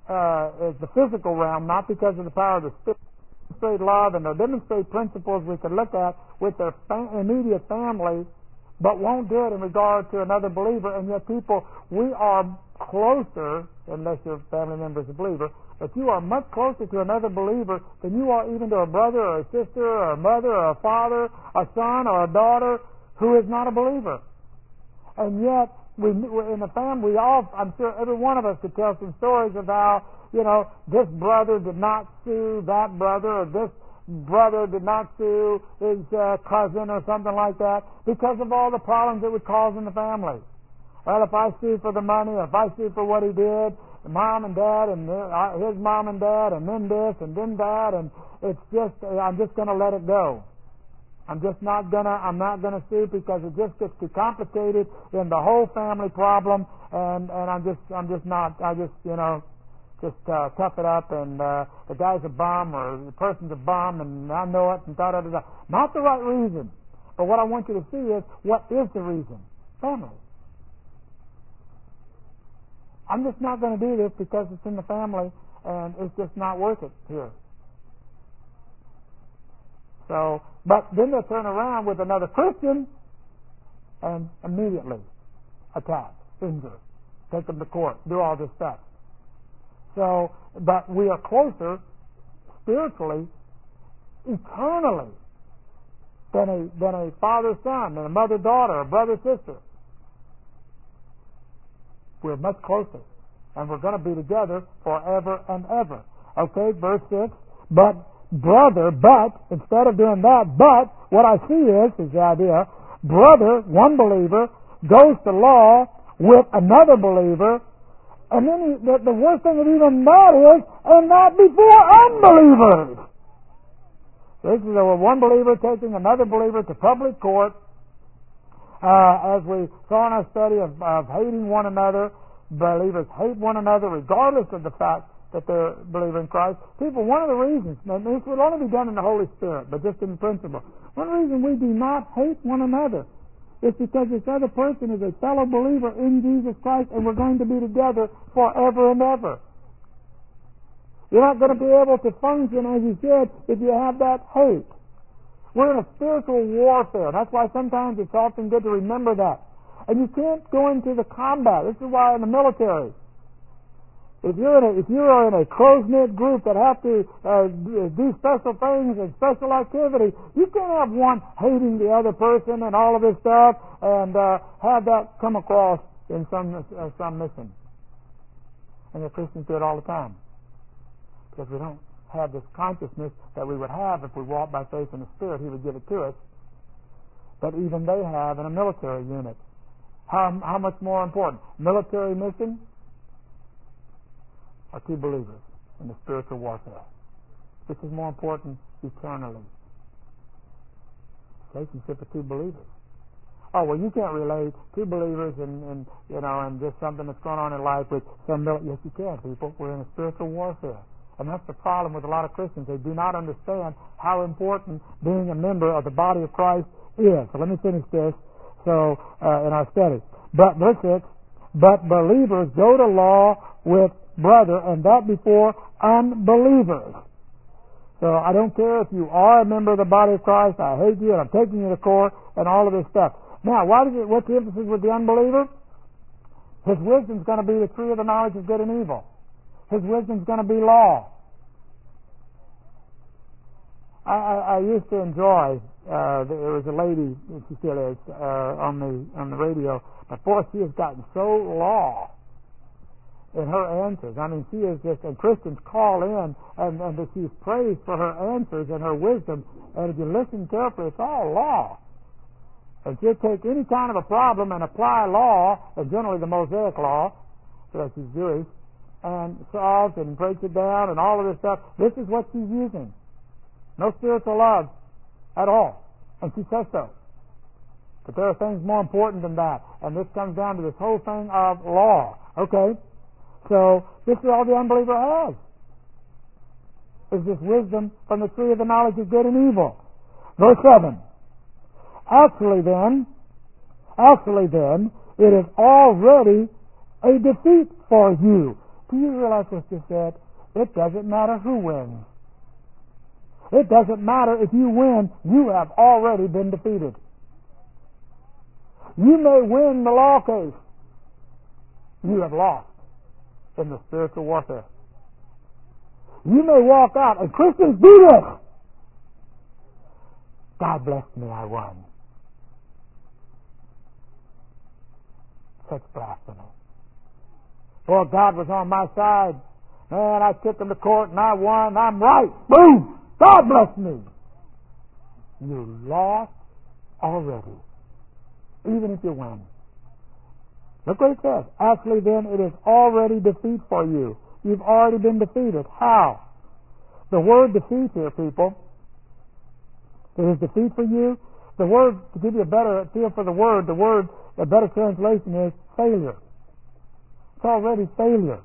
uh, is the physical realm, not because of the power of the Spirit. Demonstrate love, and they'll demonstrate principles we could look at with their fam- immediate family, but won't do it in regard to another believer. And yet people, we are closer, unless your family member is a believer, but you are much closer to another believer than you are even to a brother or a sister or a mother or a father, a son or a daughter who is not a believer. And yet, we in the family, we all, I'm sure every one of us could tell some stories of how, you know, this brother did not sue that brother, or this brother did not sue his uh, cousin or something like that, because of all the problems it would cause in the family. Well, if I sue for the money, or if I sue for what he did, mom and dad, and his mom and dad, and then this, and then that, and it's just, I'm just going to let it go. I'm just not gonna, I'm not gonna sue because it just gets too complicated in the whole family problem, and, and I'm just, I'm just not, I just, you know, just uh, tough it up, and uh, the guy's a bum, or the person's a bum, and I know it, and da da da da. Not the right reason. But what I want you to see is, what is the reason? Family. I'm just not going to do this because it's in the family, and it's just not worth it here. So, but then they'll turn around with another Christian and immediately attack, injure, take them to court, do all this stuff. So, but we are closer spiritually, eternally, than a than a father-son, than a mother-daughter, a brother-sister. We're much closer, and we're going to be together forever and ever. Okay, verse six. But brother, but instead of doing that, but what I see is is the idea. Brother, one believer, goes to law with another believer. And then he, the, the worst thing of even that is, and that before unbelievers. This is a one believer taking another believer to public court. Uh, as we saw in our study of, of hating one another, believers hate one another regardless of the fact that they're a believer in Christ. People, one of the reasons, and this would only be done in the Holy Spirit, but just in principle, one reason we do not hate one another is because this other person is a fellow believer in Jesus Christ, and we're going to be together forever and ever. You're not going to be able to function as you should if you have that hate. We're in a spiritual warfare. That's why sometimes it's often good to remember that. And you can't go into the combat. This is why in the military, if you're in a, if you are in a close-knit group that have to uh, do special things and special activity, you can't have one hating the other person and all of this stuff and uh, have that come across in some uh, some mission. And the Christians do it all the time because we don't have this consciousness that we would have if we walked by faith in the Spirit. He would give it to us. But even they have in a military unit. How how much more important? Military mission are two believers in the spiritual warfare. This is more important eternally. Relationship of two believers. Oh, well, you can't relate two believers and, and you know, and just something that's going on in life with some military. Yes, you can, people. We're in a spiritual warfare. And that's the problem with a lot of Christians. They do not understand how important being a member of the body of Christ is. So let me finish this so uh, in our study. But, verse six, but believers go to law with brother, and that before unbelievers. So I don't care if you are a member of the body of Christ, I hate you, and I'm taking you to court, and all of this stuff. Now, why does it, what's the emphasis with the unbeliever? His wisdom's going to be the tree of the knowledge of good and evil. His wisdom's going to be law. I, I, I used to enjoy, uh, there was a lady, she still is, uh, on the on the radio, but boy, she has gotten so law in her answers. I mean, she is just, and Christians call in, and, and she's praised for her answers and her wisdom, and if you listen carefully, it's all law. And she'll take any kind of a problem and apply law, and generally the Mosaic law, because she's Jewish, and solves and breaks it down and all of this stuff. This is what she's using. No spiritual love at all. And she says so. But there are things more important than that. And this comes down to this whole thing of law. Okay? So, this is all the unbeliever has. Is this wisdom from the tree of the knowledge of good and evil. Verse seven. Actually then, actually then, it is already a defeat for you. Do you realize what you said? It doesn't matter who wins. It doesn't matter if you win. You have already been defeated. You may win the law case. You have lost in the spiritual warfare. You may walk out, and Christians do this. God blessed me, I won. Such blasphemy. Well, God was on my side. Man, I took him to court and I won. I'm right. Boom! God bless me. You lost already, even if you win. Look what it says. Actually, then, it is already defeat for you. You've already been defeated. How? The word defeat here, people, it is defeat for you. The word, to give you a better feel for the word, the word, a better translation is failure. It's already failure.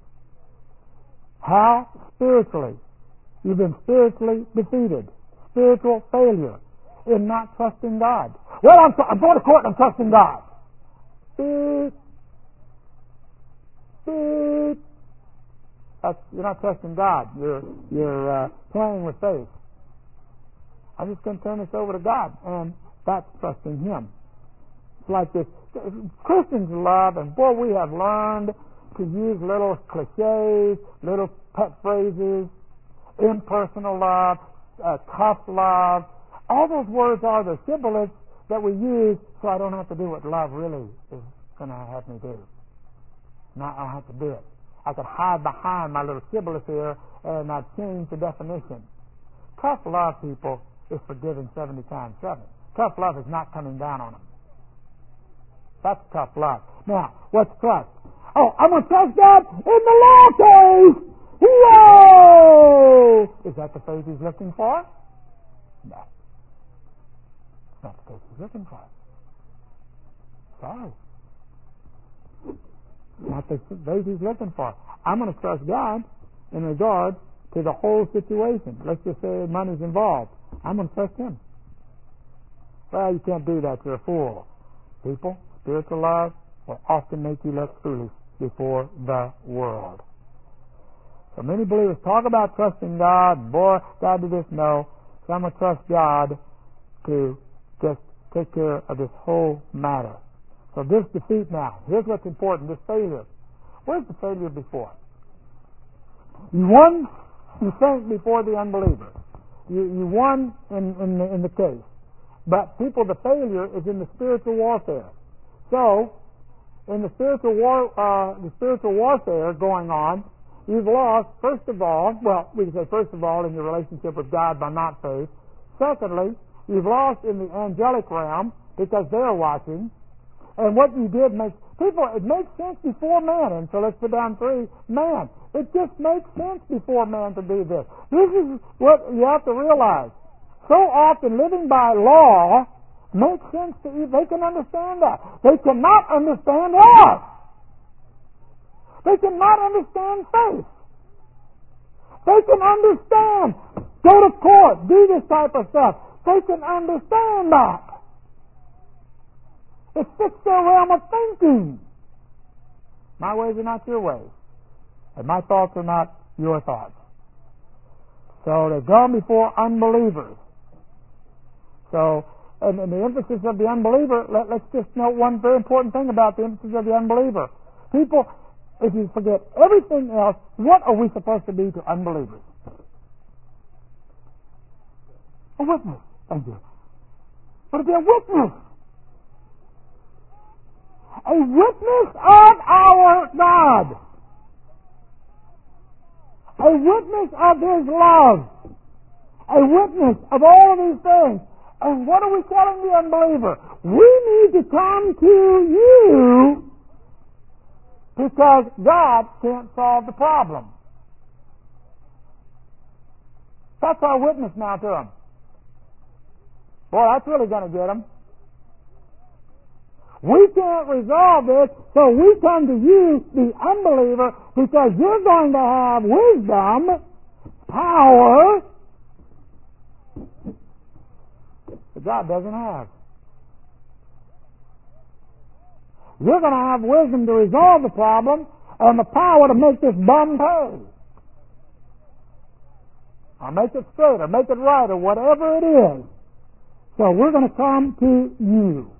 How? Spiritually. You've been spiritually defeated. Spiritual failure in not trusting God. Well, I'm, I'm going to court and I'm trusting God. Beep. Beep. That's, you're not trusting God. You're, you're uh, playing with faith. I'm just going to turn this over to God, and that's trusting Him. It's like this. Christians love, and boy, we have learned to use little cliches, little pet phrases, impersonal love, uh, tough love. All those words are the shibboleths that we use so I don't have to do what love really is going to have me do. Now I don't have to do it. I could hide behind my little shibboleth here and I'd change the definition. Tough love, people, is forgiving seventy times seven. Tough love is not coming down on them. That's tough love. Now, what's trust? Oh, I'm going to trust God in the law case! Whoa! Is that the faith he's looking for? No. It's not the faith he's looking for. Sorry. Not the faith he's looking for. I'm going to trust God in regard to the whole situation. Let's just say money's involved. I'm going to trust Him. Well, you can't do that. You're a fool. People, spiritual love will often make you look foolish before the world. So many believers talk about trusting God. Boy, God did this. No. So I'm going to trust God to just take care of this whole matter. So this defeat now. Here's what's important. This failure. Where's the failure before? You won. You sank before the unbeliever. You, you won in, in, the, in the case. But people, the failure is in the spiritual warfare. So, in the spiritual war, uh, the spiritual warfare going on, you've lost, first of all, well, we can say first of all in your relationship with God by not faith. Secondly, you've lost in the angelic realm because they're watching. And what you did makes, people, it makes sense before man. And so let's put down three, man. It just makes sense before man to do this. This is what you have to realize. So often living by law makes sense to you. They can understand that. They cannot understand law. They cannot understand faith. They can understand, go to court, do this type of stuff. They can understand that. It fits their realm of thinking. My ways are not your ways. And my thoughts are not your thoughts. So they've gone before unbelievers. So, and, and the emphasis of the unbeliever, let, let's just note one very important thing about the emphasis of the unbeliever. People, if you forget everything else, what are we supposed to be to unbelievers? A witness. Thank you. What to be a witness? A witness of our God. A witness of His love. A witness of all of these things. And what are we telling the unbeliever? We need to come to you because God can't solve the problem. That's our witness now to them. Boy, that's really going to get them. We can't resolve this, so we come to you, the unbeliever, because you're going to have wisdom, power, that God doesn't have. You're going to have wisdom to resolve the problem, and the power to make this bum pay, or make it straight, or make it right, or whatever it is. So we're going to come to you.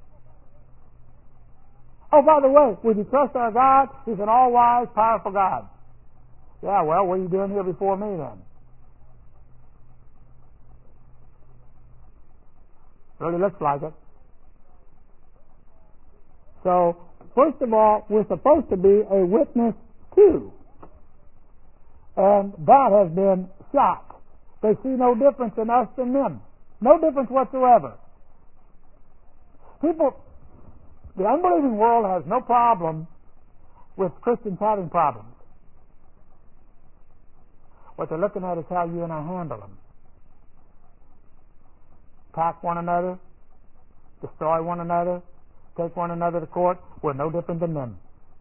Oh, by the way, would you trust our God? He's an all-wise, powerful God. Yeah, well, what are you doing here before me then? Really looks like it. So, first of all, we're supposed to be a witness to. And that has been shot. They see no difference in us and them. No difference whatsoever. People, the unbelieving world has no problem with Christians having problems. What they're looking at is how you and I handle them. Attack one another, destroy one another, take one another to court. We're no different than them.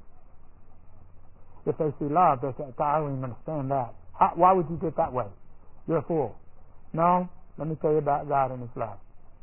If they see love, they say, I don't even understand that. How, why would you do it that way? You're a fool. No, let me tell you about God and His love.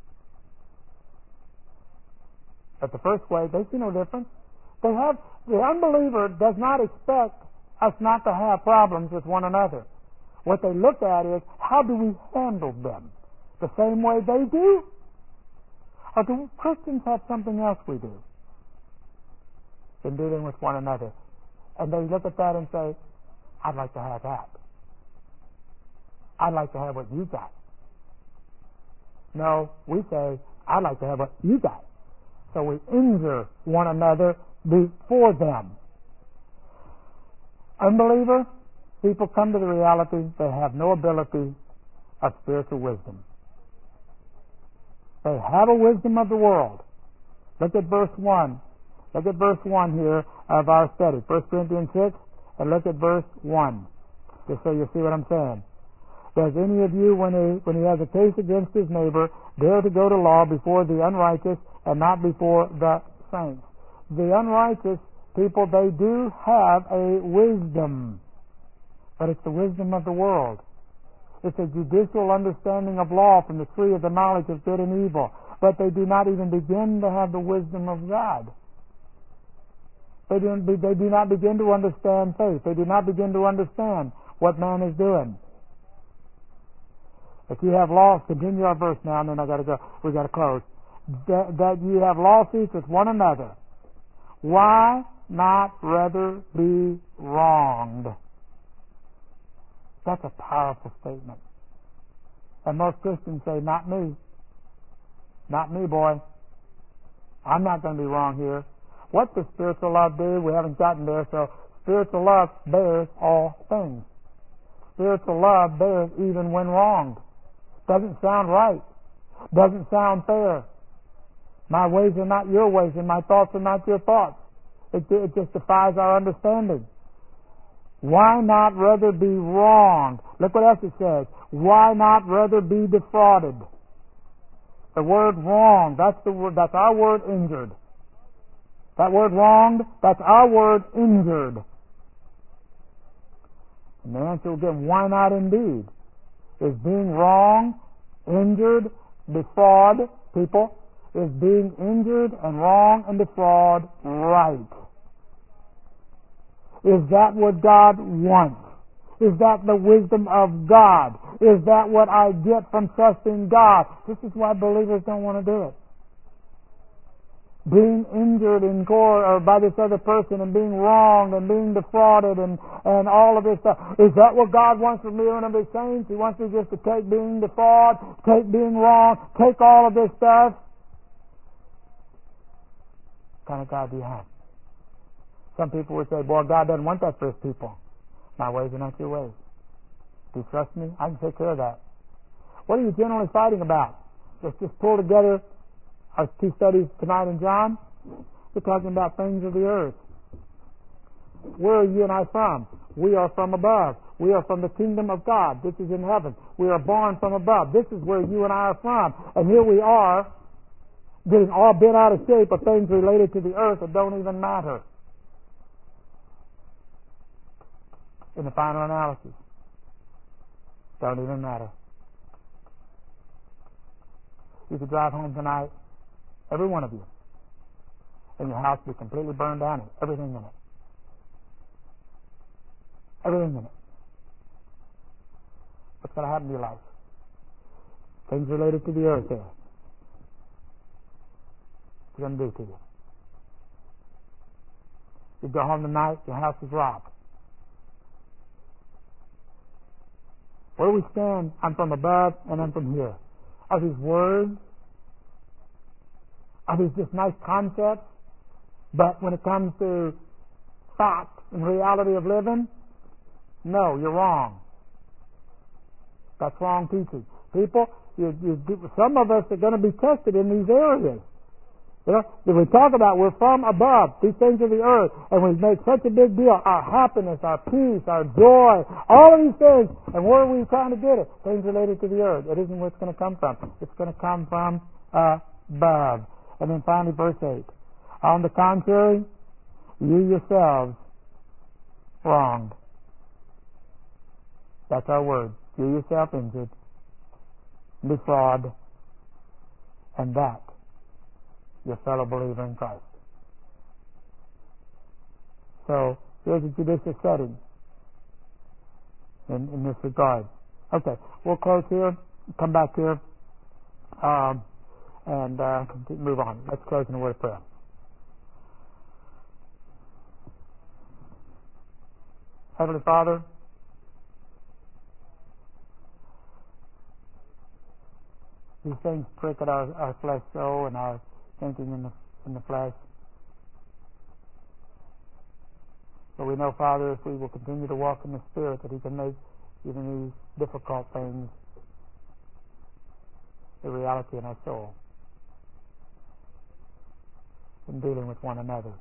But the first way, they see no difference. They have, the unbeliever does not expect us not to have problems with one another. What they look at is, how do we handle them? The same way they do? Or do Christians have something else we do in dealing with one another? And they look at that and say, I'd like to have that. I'd like to have what you got. No, we say, I'd like to have what you got. So we injure one another before them. Unbeliever, people come to the reality they have no ability of spiritual wisdom. They have a wisdom of the world. Look at verse one. Look at verse one here of our study. First Corinthians six, and look at verse one. Just so you see what I'm saying. Does any of you, when he, when he has a case against his neighbor, dare to go to law before the unrighteous and not before the saints? The unrighteous people, they do have a wisdom, but it's the wisdom of the world. It's a judicial understanding of law from the tree of the knowledge of good and evil. But they do not even begin to have the wisdom of God. They do, they do not begin to understand faith. They do not begin to understand what man is doing. If you have laws, continue our verse now, and then I got to go. We got to close. That, that you have lawsuits with one another. Why not rather be wronged? That's a powerful statement. And most Christians say, not me. Not me, boy. I'm not going to be wrong here. What does spiritual love do? We haven't gotten there, so spiritual love bears all things. Spiritual love bears even when wronged. Doesn't sound right. Doesn't sound fair. My ways are not your ways, and my thoughts are not your thoughts. It, it just defies our understanding. Why not rather be wronged? Look what else it says. Why not rather be defrauded? The word wrong, that's the word, that's our word injured. That word wronged, that's our word injured. And the answer again, why not indeed? Is being wrong, injured, defraud people? Is being injured and wrong and defraud right? Is that what God wants? Is that the wisdom of God? Is that what I get from trusting God? This is why believers don't want to do it. Being injured in court or by this other person and being wronged and being defrauded and, and all of this stuff. Is that what God wants from me when I'm His saints? He wants me just to take being defrauded, take being wrong, take all of this stuff? What kind of God do you have? Some people would say, boy, God doesn't want that for His people. My ways are not your ways. Do you trust me? I can take care of that. What are you generally fighting about? Let's just pull together our two studies tonight in John. We're talking about things of the earth. Where are you and I from? We are from above. We are from the kingdom of God. This is in heaven. We are born from above. This is where you and I are from. And here we are getting all bent out of shape of things related to the earth that don't even matter in the final analysis. Don't even matter. You could drive home tonight, every one of you, and your house be completely burned down and everything in it. Everything in it. What's going to happen to your life? Things related to the earth there. What's it going to do to you? You go home tonight, your house is robbed. Where we stand, I'm from above and I'm from here. Are these words? Are these just nice concepts? But when it comes to fact and reality of living, no, you're wrong. That's wrong teaching. People, you, you, some of us are going to be tested in these areas. You know, if we talk about we're from above, these things of the earth, and we make such a big deal, our happiness, our peace, our joy, all of these things, and where are we trying to get it? Things related to the earth. It isn't where it's going to come from. It's going to come from above. And then finally, verse eight. On the contrary, you yourselves wronged. That's our word. You yourself injured, defraud, and that your fellow believer in Christ. So here's a judicious setting in, in this regard. Okay, we'll close here, come back here, um, and uh, move on. Let's close in a word of prayer. Heavenly Father, these things prick at our, our flesh so, and our thinking in the in the flesh. But we know, Father, if we will continue to walk in the Spirit, that He can make even these difficult things a reality in our soul in dealing with one another.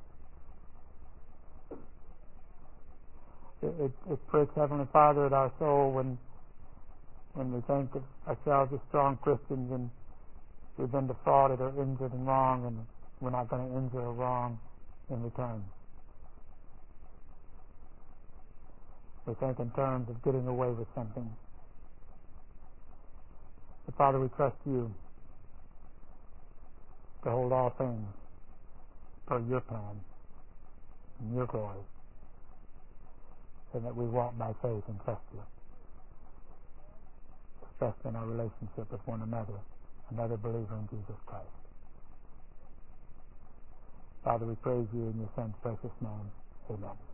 It, it, it pricks, Heavenly Father, at our soul when when we think of ourselves as strong Christians and we've been defrauded or injured and wrong, and we're not going to injure or wrong in return. We think in terms of getting away with something. But Father, we trust You to hold all things for Your plan and Your glory, and that we walk by faith and trust You, expressed in our relationship with one another, another believer in Jesus Christ. Father, we praise You in Your Son's precious name. Amen.